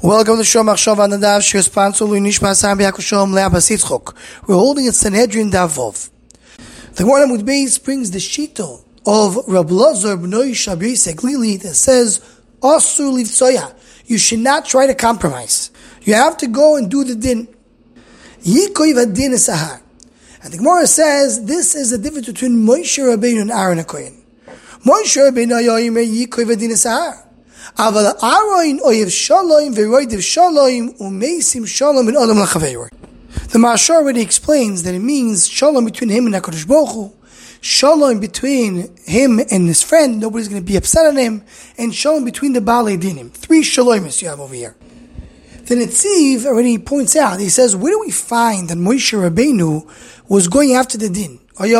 Welcome to Shom Achshava on the Daf. Shir sponsor Nishma Sam Yakushom Le'Abbas Yitzchok. We're holding a Sanhedrin Davov. The Gemara Amud Beis brings the shito of Rab Lazar b'noi Shabri Seglili that says Asur Livtsoya. You should not try to compromise. You have to go and do the din. Yikoy v'adin esahar. And the Gemara says this is the difference between Moshe Rabbeinu and Aaron HaKohen. Moshe Rabbeinu yomer yikoy v'adin esahar. Aval Aaron oyev shalom v'roidev shalom umeisim shalom in adam lachaveyor. The Mashar already explains that it means shalom between him and HaKadosh Baruch Hu, shalom between him and his friend, nobody's going to be upset on him, and shalom between the Baalei Dinim. 3 shalomis you have over here. The Netziv already points out, he says, where do we find that Moshe Rabbeinu was going after the din?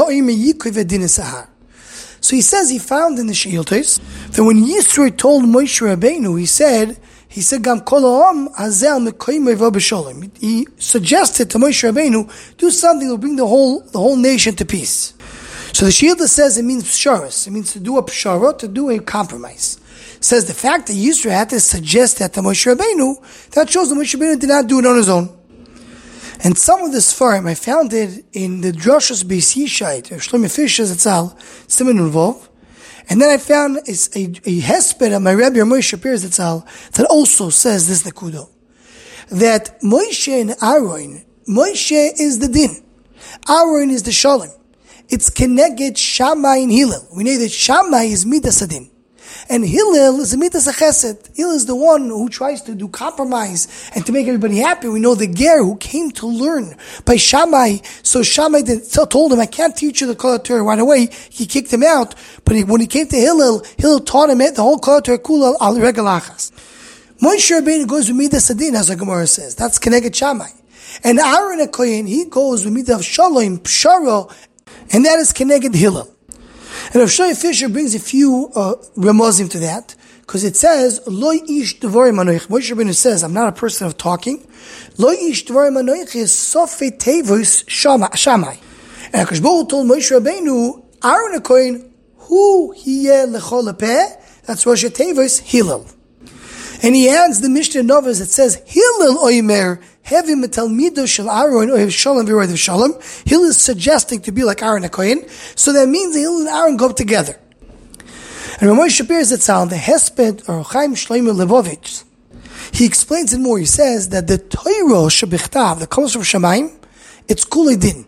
So he says he found in the Sheiltos that when Yisro told Moshe Rabbeinu, he said, Gam kol ha'am hazeh mekoyim revo b'sholem. He suggested to Moshe Rabbeinu, do something that will bring the whole nation to peace. So the Sheiltos says it means psharos. It means to do a pshara, to do a compromise. It says the fact that Yisro had to suggest that to Moshe Rabbeinu, that shows that Moshe Rabbeinu did not do it on his own. And some of this farm, I found it in the Drashos Beis Yishai, Shlomo Fisher Zatzal, Simon Ulvov. And then I found a hesped of my Rabbi Moshe Shapir Zatzal that also says this Nakudo. That Moshe and Aaron, Moshe is the din. Aaron is the shalom. It's Keneged Shammai and Hillel. We know that Shammai is Midas Adin. And Hillel is a Midas HaChesed. Hillel is the one who tries to do compromise and to make everybody happy. We know the Ger who came to learn by Shammai. So Shammai told him, I can't teach you the Kol HaTorah right away. He kicked him out. But when he came to Hillel, Hillel taught him the whole Kol HaTorah Kula al Regel Achas. Moshe Rabbeinu goes with Midas Adin, as the Gemara says. That's Keneged Shammai. And Aaron HaKohen, he goes with Midas Shalom, Pshara, and that is Keneged Hillel. And Rav Shlomo Fisher brings a few remozim to that, because it says, Lo ish devarim anoich. Moshe Rabbeinu says, I'm not a person of talking. Lo ish devarim anoich is sofei tevos Shammai. And HaKadosh Baruch Hu told Moshe Rabbeinu, Aaron HaKohen, hu hiyeh lechol lepeh, that's Rosh Tevos Hillel. And he adds the Mishnah Novas that says, Hillel oimer, heavy metalmido shel Aaron oiv shalom v'roidev shalom. Hillel is suggesting to be like Aaron HaKohen. So that means Hillel and Aaron go together. And Ramon Shapir Zatzal, the Hesped or Chaim Shlomo Levovitch, he explains it more. He says that the Torah shebichtav, that comes from Shamayim, it's kulei din.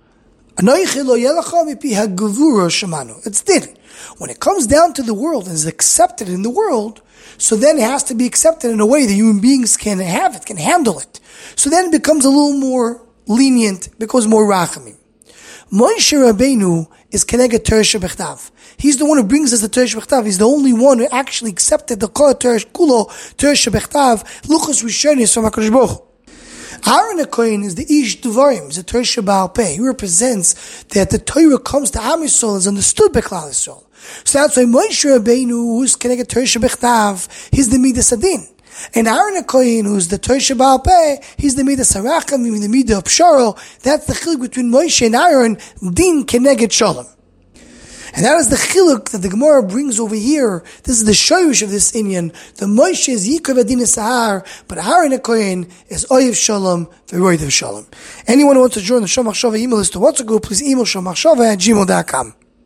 It's din. When it comes down to the world and is accepted in the world, so then it has to be accepted in a way that human beings can have it, can handle it. So then it becomes a little more lenient, becomes more rachamim. Moshe Rabbeinu is Keneged Torah Shebechtav. He's the one who brings us the Torah Shebechtav. He's the only one who actually accepted the Kol Torah Kulo Torah Shebechtav, Luchos Rishonis from HaKadosh Baruch Hu. Aaron HaKohen is the Ish Devarim, is the Torah Shebaal Peh. He represents that the Torah comes to Am Yisrael, is understood by Klal Yisrael. So that's why Moshe Rabbeinu, who's Keneged Torah Shebechtav, he's the Midas Adin. And Aaron HaKohen, who's the Torah Shebaal Peh, he's the Midas Harachamim, the Midah of Psharo. That's the chiluk between Moshe and Aaron, Din Keneged Shalom. And that is the chiluk that the Gemara brings over here. This is the shoyush of this inyan. The Moshe is Yikov Adin Sahar, but Aaron HaKohen is Oyev Shalom, V'roidev Shalom. Anyone who wants to join the Shom Achshava email list to WhatsApp group, please email shomachshava@gmail.com.